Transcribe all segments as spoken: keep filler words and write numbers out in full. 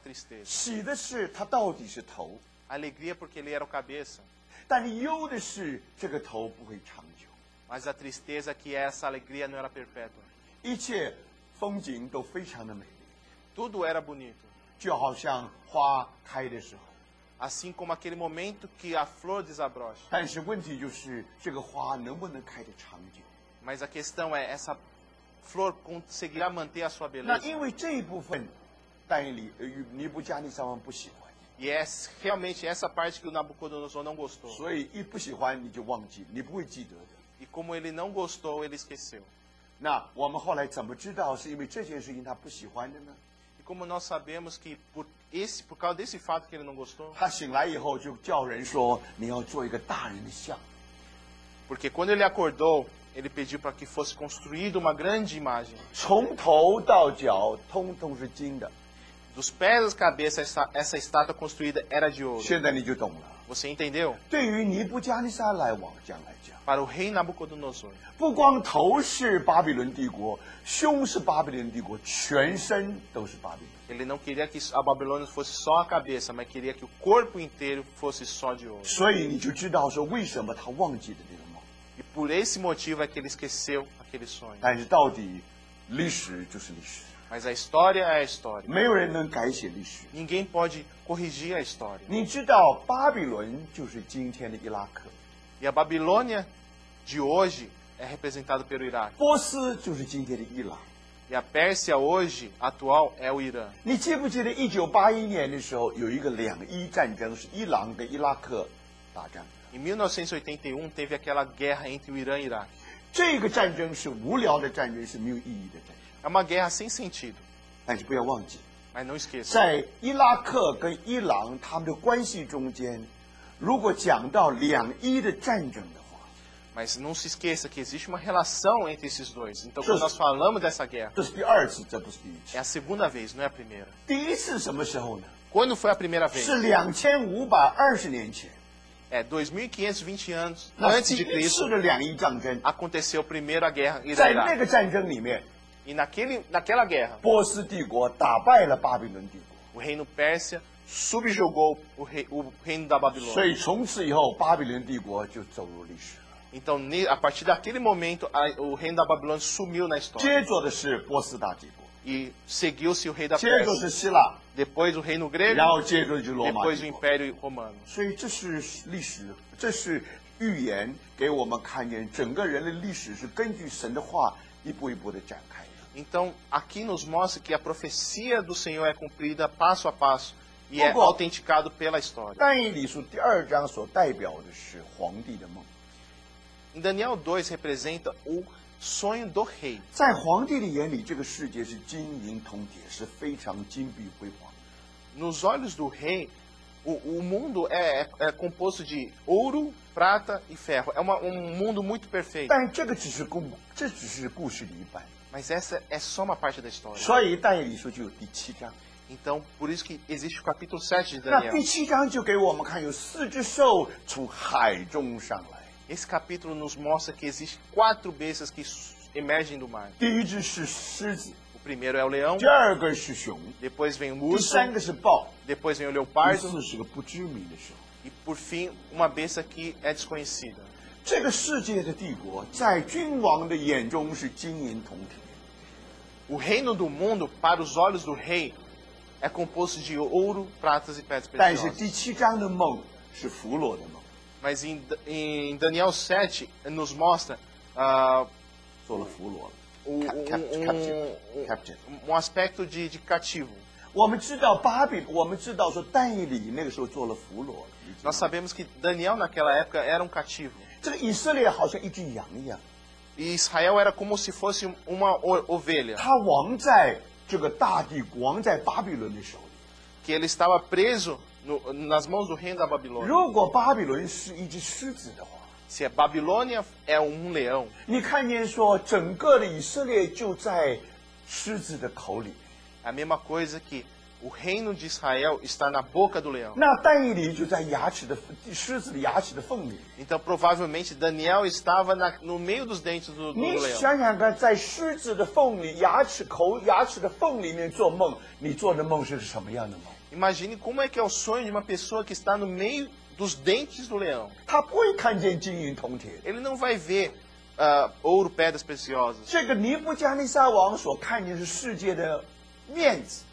tristeza. 喜的是他到底是头， Alegria porque ele era o cabeça, 但忧的是这个头不会长久， mas a tristeza é que essa alegria não era perpétua. 一切风景都非常的美丽， Tudo era bonito, 就好像花开的时候。 assim como aquele momento que a flor desabrocha. 但是问题就是这个花能不能开得长久？ Mas a questão é, essa flor conseguirá manter a sua 那 beleza? 因为这一部分，但以理呃尼布加尼撒王不喜欢， E é realmente essa parte que o Nabucodonosor não gostou. 所以一不喜欢你就忘记，你不会记得的。 E como ele não gostou, ele esqueceu. 那我们后来怎么知道是因为这件事情他不喜欢的呢？ E como nós sabemos que por, esse, por causa desse fato que ele não gostou, 他醒来以后就叫人说：“你要做一个大人的像。” porque quando ele acordou, ele pediu para que fosse construída uma grande imagem. 从头到脚通通是金的。 Dos pés às cabeças, essa, essa estátua construída era de ouro. 现在你就懂了。 Você entendeu? 对于尼布加尼撒来往将来讲， Para o rei Nabucodonosor, 不光头是巴比伦帝国，胸是巴比伦帝国，全身都是巴比伦。 ele não queria que a Babilônia fosse só a cabeça, mas queria que o corpo inteiro fosse só de ouro. 所以你就知道说为什么他忘记了这个梦。 E por esse motivo é que ele esqueceu aquele sonho. 但是到底历史就是历史， Mas a história é a história. 没有人能改写历史。 Ninguém pode corrigir a história. 你知道巴比伦就是今天的伊拉克， E a Babilônia de hoje é representada pelo Iraque. 波斯就是今天的伊朗。 E a Pérsia hoje, atual, é o Irã. 你记不记得一九八一年的时候有一个两伊战争，是伊朗跟伊拉克打仗？ Em mil novecentos e oitenta e um teve aquela guerra entre o Irã e o Iraque. 这个战争是无聊的战争，是没有意义的战争。 É uma guerra sem sentido, 但是不要忘记， mas não esqueça. 在伊拉克跟伊朗他们的关系中间，如果讲到两伊的战争的话， Mas não se esqueça que existe uma relação entre esses dois. Então, quando nós falamos dessa guerra, 这是第二次，这不是第一 é 次。 a segunda vez, não é a primeira. 第一次什么时候呢？ Quando foi a primeira vez? 是两千五百二十年前， É dois mil e quinhentos e vinte anos 那 antes 是 de 第一次 Cristo 的两伊战争。 aconteceu primeiro a guerra Irã 在 e 那 Iraque. 个战争里面， E naquele, naquela guerra, 波斯帝国打败了巴比伦帝国， o reino Pérsia subjugou o, rei, o reino da 所 Babilônia. 以从此以后，巴比伦帝国就走入历史了。 Então, ne- a partir daquele momento, a, o reino da Babilônia sumiu na história. 接着的是波斯大帝国， E seguiu-se o rei da 接着 Pérsia. 是希腊， Depois o reino grego, 然后接着就是罗马 depois o 帝国。 Império Romano. 所以这是历史，这是预言，给我们看见整个人类历史是根据神的话一步一步的展开的。 Então, aqui nos mostra que a profecia do Senhor é cumprida passo a passo e é Agora- autenticado pela história. 但以理书第二章所代表的是皇帝的梦， Em Daniel dois representa o sonho do rei. 在皇帝的眼里，这个世界是金银铜铁，是非常金碧辉煌。 Nos olhos do rei, o, o mundo é, é, é composto de ouro, prata e ferro. É uma, um mundo muito perfeito. 但这个只是故，这只是故事的一半。 Mas essa é só uma parte da história. 所以但以理书就有第七章。 Então, por isso que existe o capítulo sete de 那 Daniel. 第七章就给我们看，有四只兽从海中上来。 Esse capítulo nos mostra que existem quatro bestas que s- emergem do mar. 第一只是狮子， O primeiro é o leão, 第二个是熊， depois vem o 第 urso, 三个是豹， depois vem o 第 leopardo 四是个不知名的兽。 e, por fim, uma besta que é desconhecida. 这个世界的帝国，在君王的眼中是金银铜铁， O reino do mundo, para os olhos do rei, é composto de ouro, pratas e pedras 但是 preciosas. 第七章的梦是弗罗的梦， Mas em, em Daniel sete nos mostra ah, 做了俘虏了。 o- Cap- cap- um, captive. um- Captive. um aspecto de, de cativo. 我们知道巴比，我们知道说但以理那个时候做了俘虏了。你知道 Nós 吗 sabemos que Daniel naquela época era um cativo. 这个以色列好像一只羊一样， E Israel era como se fosse uma o- ovelha, 他亡在这个大帝国，亡在巴比伦的手里。 que ele estava preso no- nas mãos do reino da Babilônia. 如果巴比伦是一只狮子的话， Se a Babilônia é um leão, 你看见说整个的以色列就在狮子的口里。 é a mesma coisa que O reino de Israel está na boca do leão. 那但以理就在牙齿的狮子的牙齿的缝里。 Então, provavelmente, Daniel estava na, no meio dos dentes do, do 你 leão. 想想看，在狮子的缝里、牙齿口、牙齿的缝里面做梦，你做的梦是什么样的梦？ Imagine como é que é o sonho de uma pessoa que está no meio dos dentes do leão. 他不会看见金银铜铁。 Ele não vai ver uh, ouro, pedras preciosas. 这个尼布加尼撒王所看见是世界的面子。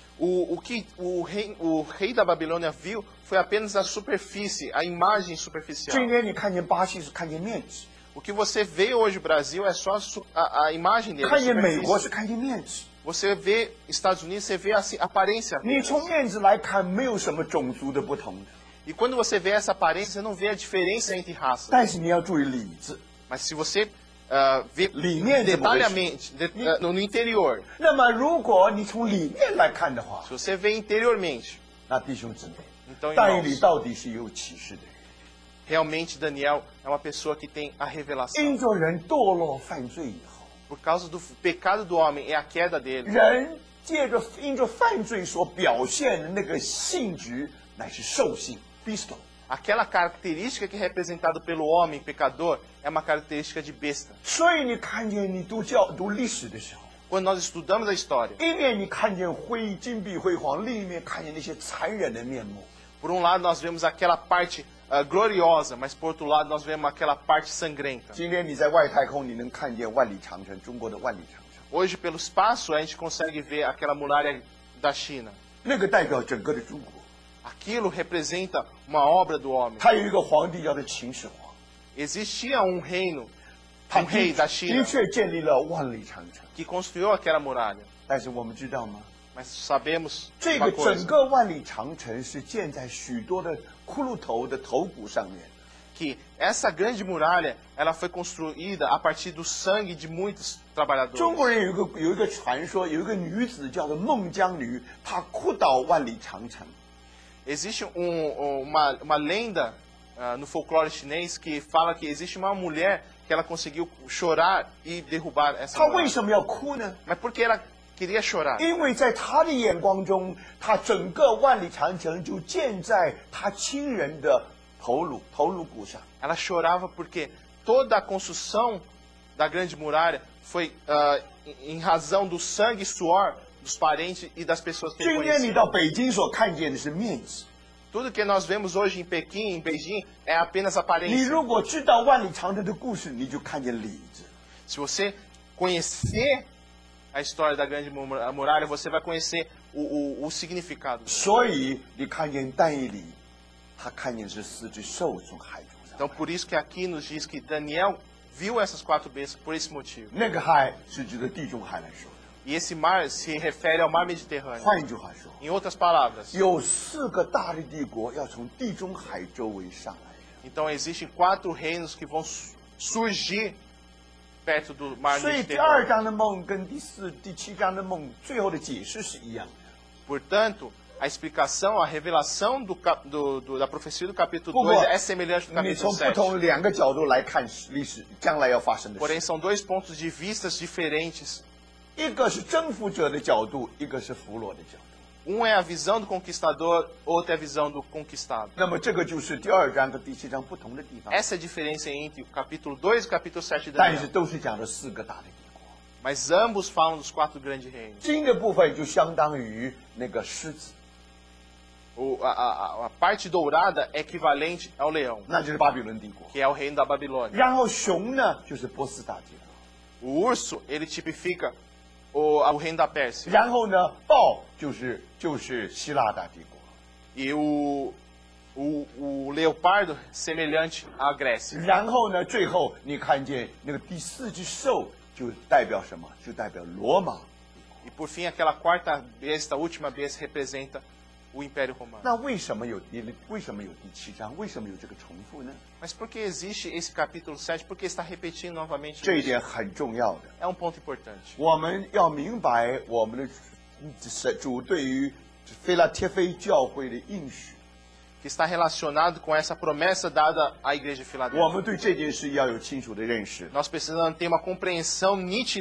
O, o que o rei, o rei da Babilônia viu foi apenas a superfície, a imagem superficial. 今天你看见巴西是看见面子， O que você vê hoje no Brasil é só a, su- a, a imagem dele. a 看见美国 superfície. 是看见面子。 Você vê Estados Unidos, você vê a assim, aparência. 你 apenas. 从面子来看，没有什么种族的不同的。 E quando você vê essa aparência, você não vê a diferença entre raças. 但是你要注意里子。 Mas se você uh, vê 里面怎么回事？ detalhadamente, de, uh, no, no interior, 那么如果你从里面来看的话， se você vê interiormente, 那弟兄姊妹， então 但以理 irmãos, 到底是有启示的人。 realmente Daniel é uma pessoa que tem a revelação. 因着人堕落犯罪以后， Por causa do pecado do homem e a queda dele, 人借着因着犯罪所表现的那个性质，乃是兽性 （beast）。 aquela característica que é representada pelo homem pecador é uma característica de besta. 所以你看见你读教读历史的时候， Quando nós estudamos a história, 一面你看见辉金碧辉煌，另一面看见那些残忍的面目。 por um lado nós vemos aquela parte uh, gloriosa, mas por outro lado nós vemos aquela parte sangrenta. 今天你在外太空，你能看见万里长城，中国的万里长城， Hoje, pelo espaço, a gente consegue ver aquela muralha da China. 那个代表整个的中国。 Aquilo representa uma obra do homem. 他有一个皇帝叫做秦始皇， Existia um reino, 他 um rei 的 da China, 的确建立了万里长城。 que construiu aquela muralha. 但是我们知道吗？ Mas sabemos 这 uma 个 coisa, 整个万里长城是建在许多的骷髅头的头骨上面。 que essa grande muralha ela foi construída a partir do sangue de muitos 中 trabalhadores. 国人有一个有一个传说，有一个女子叫做孟姜女，她哭倒万里长城。 Existe um, um- uma, uma lenda ah, no folclore chinês que fala que existe uma mulher que ela conseguiu chorar e derrubar essa 她为 muralha. 什么要哭呢？ Mas por que ela queria chorar? 因为在她的眼光中，她整个万里长城就建在她亲人的头颅头颅骨上。 Ela chorava porque toda a construção da grande muralha foi ah, em em razão do sangue e suor dos parentes e das pessoas que ele 今天你 conhecia. 到北京所看见的是面子， Tudo que nós vemos hoje em Pequim, em Beijing, é apenas 你 aparência. 如果知道万里长城的故事，你就看见里子。 Se você conhecer a história da grande mu- muralha, você vai conhecer o, o, o significado. 所以你看见但以理，他看见是四只兽从海中上 Então, por isso que aqui nos diz que Daniel viu essas quatro bestas por esse motivo. 那个海是指的地中海来说的。 E esse mar se refere ao mar Mediterrâneo. 换一句话说， Em outras palavras, 有四个大的帝国要从地中海周围上来。 então existem quatro reinos que vão su- surgir perto do mar 所以第二 Mediterrâneo. 章的梦跟第四、第七章的梦最后的解释是一样的。 Portanto, a explicação, a revelação do, cap- do- do- da profecia do capítulo 不过 dois é semelhante do 你 capítulo 从不 sete. 同两个角度来看历史，将来要发生的 Porém, 事， são dois pontos de vistas diferentes. 一个是征服者的角度，一个是俘虏的角度。 Um é a visão do conquistador, outro é a visão do conquistado. 那么这个就是第二章和第七章不同的地方， Essa é a diferença entre o capítulo dois e o capítulo sete de 但是 Daniel. 都是讲了四个大的帝国。 Mas ambos falam dos quatro grandes reinos. 金的部分就相当于那个狮子， O, a, a, a parte dourada é equivalente ao leão, 那就是巴比伦帝国。 que é o reino da Babilônia. 然后熊呢，就是波斯大帝国。 O urso, ele tipifica o, o reino da Pérsia. 然后呢，豹就是就是希腊大帝国。 E o, o, o leopardo, semelhante à Grécia. 然后呢，最后你看见那个第四只兽，就代表什么？就代表罗马。 E por fim, aquela quarta besta, a última besta, representa o Império Romano. 那为什么有第为什么有第七章？为什么有这个重复呢？ Mas por que existe esse capítulo sete? Por que está repetindo novamente 这一 isso? 点很重要的。 É um ponto importante. 我们要明白我们的神主对于菲拉铁菲教会的应许， Que está relacionado com essa promessa dada à igreja de 我 Filadélfia. 们对这件事要有清楚的认识。 Nós precisamos ter uma compreensão nítida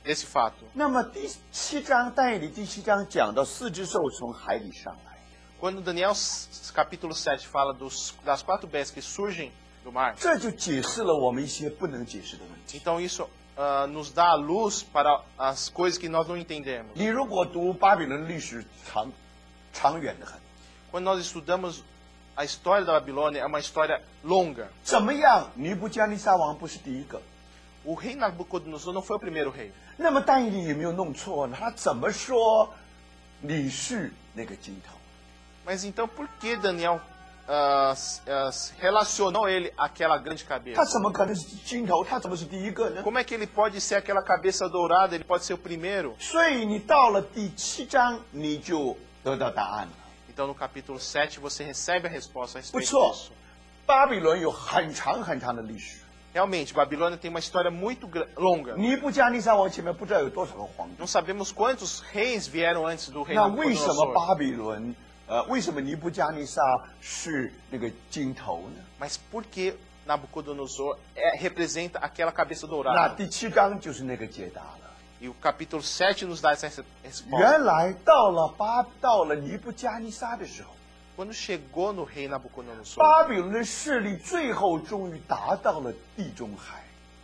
desse fato. 那么第七章但以理第七章讲到四只兽从海里上来， Quando Daniel capítulo sete fala dos, das quatro bestas que surgem do mar, 这就解释了我们一些不能解释的问题。 então isso uh, nos dá a luz para as coisas que nós não entendemos. 你如果读巴比伦历史长长远的很， Quando nós estudamos a história da Babilônia, é uma história longa. 怎么样？尼布加尼撒王不是第一个， O rei Nabucodonosor não foi o primeiro rei. 那么但以理有没有弄错呢？他怎么说你是那个金头？ Mas então por que Daniel uh, uh, relacionou ele àquela grande 他 cabeça? 怎么可能是金头？他怎么是第一个呢？ Como é que ele pode ser aquela cabeça dourada? Ele pode ser o primeiro? 所以你到了第七章，你就得到答案了。 Então no capítulo sete você recebe a resposta a 不 respeito 错 disso. 巴比伦有很长很长的历史， Realmente, Babilônia tem uma história muito gra- longa. 尼布加尼撒王前面不知道有多少个皇帝。 Não sabemos quantos reis vieram antes do rei 那为什么 Nabucodonosor. 巴比伦，呃，为什么尼布加尼撒是那个金头呢？ Mas por que Nabucodonosor é, representa aquela cabeça 那 dourada? 第七章就是那个解答了。 E o capítulo sete nos dá essa res- resposta. 原来到了巴到了尼布加尼撒的时候， Quando chegou no rei Nabucodonosor, 巴比伦的势力最后终于达到了地中海。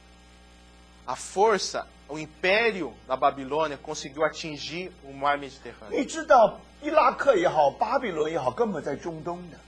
a força, o império da Babilônia conseguiu atingir o mar Mediterrâneo. 你知道伊拉克也好，巴比伦也好，根本在中东的。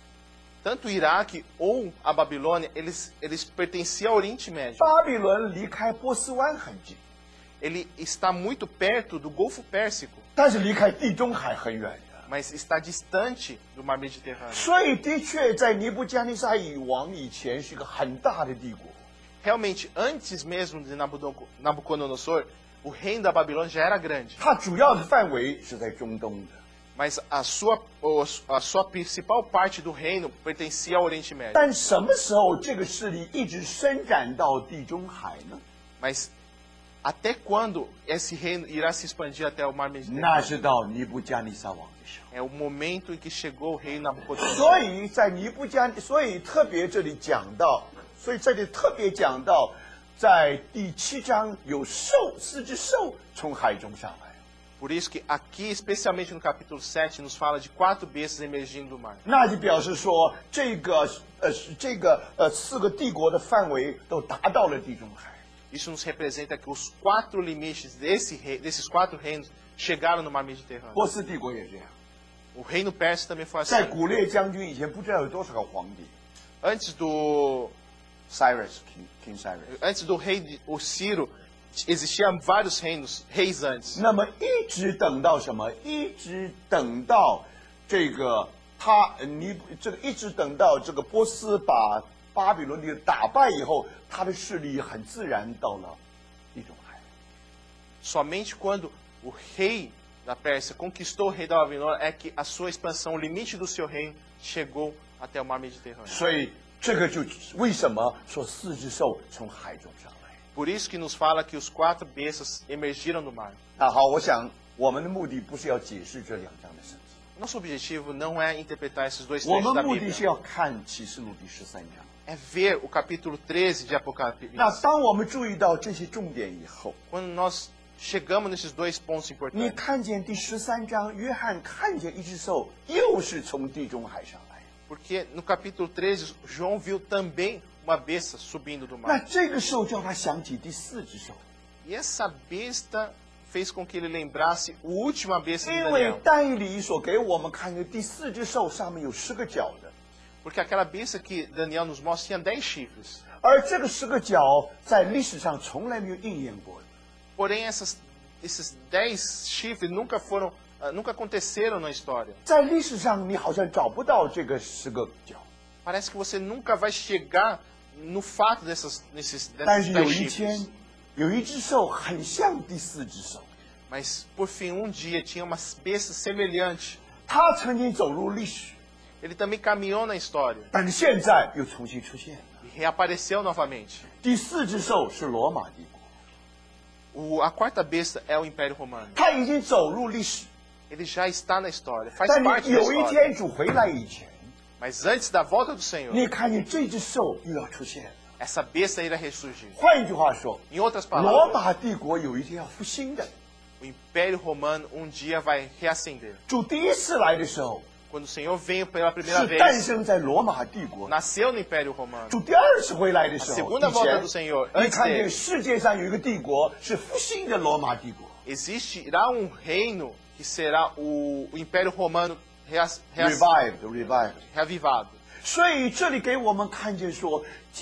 Tanto o Iraque ou a Babilônia, eles, eles pertenciam ao Oriente Médio. 巴比伦离开波斯湾很近， Ele está muito perto do Golfo Pérsico, 但是离开地中海很远的。 mas está distante do mar Mediterrâneo. 所以的确在尼布加尼撒以王以前是一个很大的帝国。 Realmente, antes mesmo de Nabucodo- Nabucodonosor, o reino da Babilônia já era grande. 它主要的范围是在中东的， Mas a sua, o- a sua principal parte do reino pertencia ao Oriente Médio. 但什么时候这个势力一直伸展到地中海呢？ Mas até quando esse reino irá se expandir até o mar 那 Mediterrâneo? 是到尼布加尼撒王的时候。 É o momento em que chegou o rei Nabucodonosor. 所以在尼布加，所以特别这里讲到，所以这里特别讲到，在第七章有兽，四只兽从海中上来。 Por isso que aqui, especialmente no capítulo sete, nos fala de quatro bestas emergindo do mar. 那就表示说，这个呃这个呃四个帝国的范围都达到了地中海。 Isso nos representa que os quatro limites desse rei, desses quatro reinos chegaram no mar Mediterrâneo. 波斯帝国也这样， O reino persa também foi 在 assim. 古列将军以前不知道有多少个皇帝 Antes do, ，Cyrus King King Cyrus。 antes do rei de- o Ciro, existiam vários reinos, reis antes. 那么一直等到什么？一直等到这个他呃尼这个一直等到这个波斯把巴比伦给打败以后，他的势力很自然到了地中海。 Somente quando o rei da Pérsia conquistou o rei da Babilônia é que a sua expansão, o limite do seu reino, chegou até o mar Mediterrâneo. 所以这个就为什么说四只兽从海中上来？ Por isso que nos fala que os quatro bestas emergiram do mar. 那好，我想我们的目的不是要解释这两章的圣经， Nosso objetivo não é interpretar esses dois 我 trechos da 们目的是 Bíblia. 要看启示录第十三章。 É ver o capítulo treze de 那 Apocalipse. 当我们注意到这些重点以后， Quando nós chegamos nesses dois pontos 你 importantes, 看见第十三章，约翰看见一只兽，又是从地中海上来。 porque no capítulo treze, João viu também uma besta subindo do 那 mar. 这个兽叫他想起第四只兽， E essa besta fez com que ele lembrasse a última besta de 因为 Daniel. 但以理所给我们看见第四只兽上面有十个角的， Porque aquela besta que Daniel nos mostra tinha dez chifres. 而这个十个角在历史上从来没有应验过的。 Porém, essas, esses dez chifres nunca foram, ah, nunca aconteceram na história. 在历史上你好像找不到这个十个角， Parece que você nunca vai chegar no fato dessas, nesses, 但 desses 是有 dez 一 chifres. 天，有一只兽很像第四只兽， Mas, por fim, um dia tinha uma besta semelhante. 它曾经走入历史， Ele também caminhou na história 但是现在又重新出现了。 e reapareceu novamente. 第四只兽是罗马帝国， O, a quarta besta é o Império Romano. 它已经走入历史， Ele já está na história, faz 但 parte 你 da 有一 história. 天主回来以前， Mas antes da volta do Senhor, 你看见这只兽又要出现了。 essa besta irá ressurgir. 换一句话说， Em outras 罗 palavras, 马帝国有一天要复兴的。 o Império Romano um dia vai reacender. 主第一次来的时候， Quando o Senhor veio pela primeira 是诞 vez, 生在罗马帝国。 nasceu no Império Romano. 主第二次回来的时 A 候， segunda 以 volta 前 do Senhor, 你 antes 看见 dele, 世界上有一个帝国是复兴的罗马帝国。 existirá um reino que será o, o Império Romano reac- reac- revived revived。 reavivado. 所以这里给我们看见说，